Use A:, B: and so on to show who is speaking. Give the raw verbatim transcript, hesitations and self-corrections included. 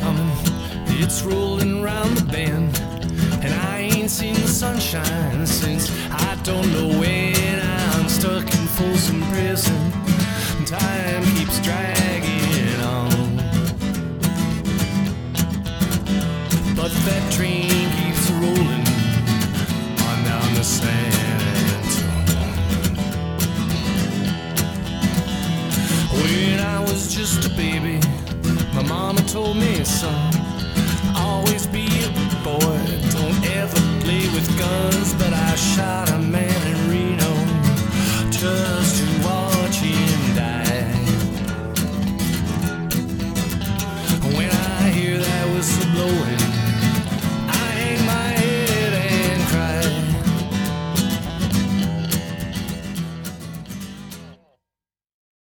A: coming, it's rolling round the bend, and I ain't seen the sunshine since I don't know when. I'm stuck in Folsom Prison, time keeps dragging on, but that train keeps rolling on down to San Antonio. When I was just a baby, my mama told me, son, always be a boy, don't ever play with guns. But I shot a man in Reno just to